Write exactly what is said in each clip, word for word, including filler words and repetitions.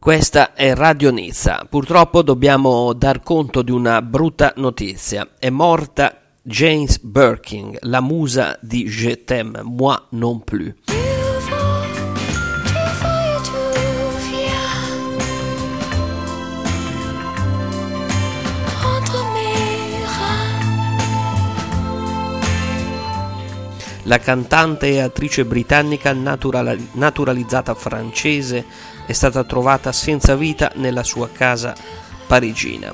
Questa è Radio Nizza. Purtroppo dobbiamo dar conto di una brutta notizia. È morta Jane Birkin, la musa di Je t'aime, moi non plus. La cantante e attrice britannica natural- naturalizzata francese è stata trovata senza vita nella sua casa parigina.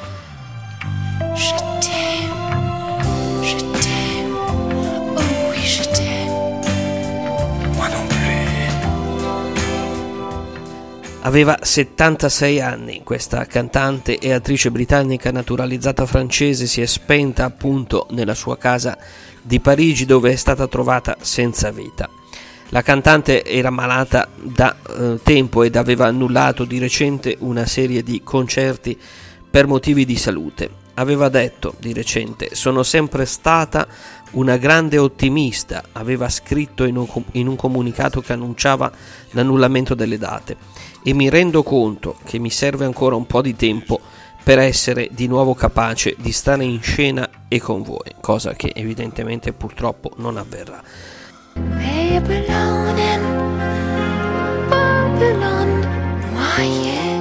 Aveva settantasei anni, questa cantante e attrice britannica naturalizzata francese si è spenta appunto nella sua casa di Parigi, dove è stata trovata senza vita. La cantante era malata da eh, tempo ed aveva annullato di recente una serie di concerti per motivi di salute. Aveva detto di recente: sono sempre stata una grande ottimista, aveva scritto in un, in un comunicato che annunciava l'annullamento delle date, e mi rendo conto che mi serve ancora un po' di tempo per essere di nuovo capace di stare in scena e con voi, cosa che evidentemente purtroppo non avverrà. Babylon and Babylon noyé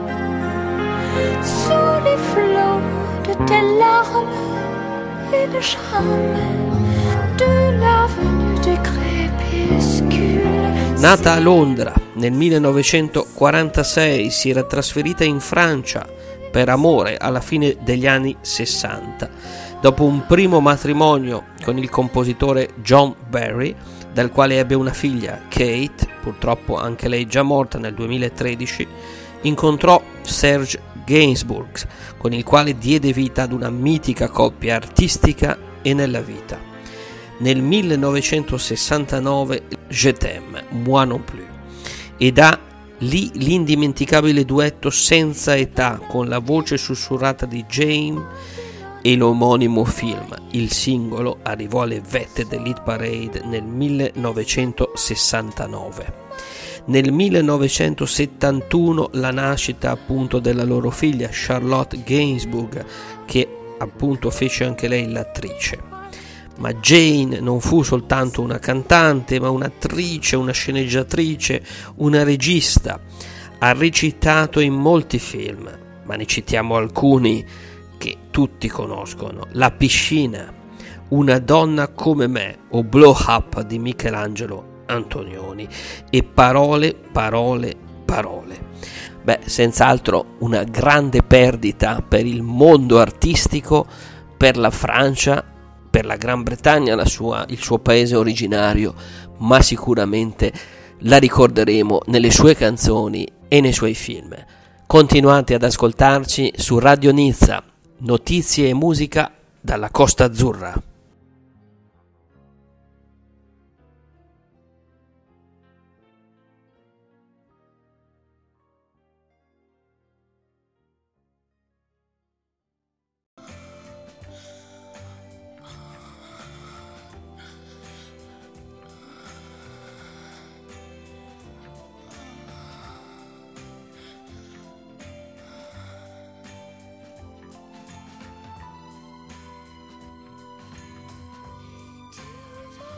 sous les flots de tes larmes et le charme de l'avenue des crépuscules. Nata a Londra nel millenovecentoquarantasei, si era trasferita in Francia per amore alla fine degli anni sessanta, dopo un primo matrimonio con il compositore John Barry, dal quale ebbe una figlia, Kate, purtroppo anche lei già morta nel duemilatredici. Incontrò Serge Gainsbourg, con il quale diede vita ad una mitica coppia artistica e nella vita. Nel millenovecentosessantanove Je t'aime, moi non plus, ed ha lì l'indimenticabile duetto Senza età con la voce sussurrata di Jane e l'omonimo film. Il singolo arrivò alle vette dell'Hit Parade nel millenovecentosessantanove. Nel millenovecentosettantuno la nascita appunto della loro figlia Charlotte Gainsbourg, che appunto fece anche lei l'attrice. Ma Jane non fu soltanto una cantante, ma un'attrice, una sceneggiatrice, una regista. Ha recitato in molti film, ma ne citiamo alcuni che tutti conoscono: La piscina, Una donna come me o Blow Up di Michelangelo Antonioni, e Parole, parole, parole. Beh, senz'altro una grande perdita per il mondo artistico, per la Francia, per la Gran Bretagna, la sua, il suo paese originario, ma sicuramente la ricorderemo nelle sue canzoni e nei suoi film. Continuate ad ascoltarci su Radio Nizza, notizie e musica dalla Costa Azzurra.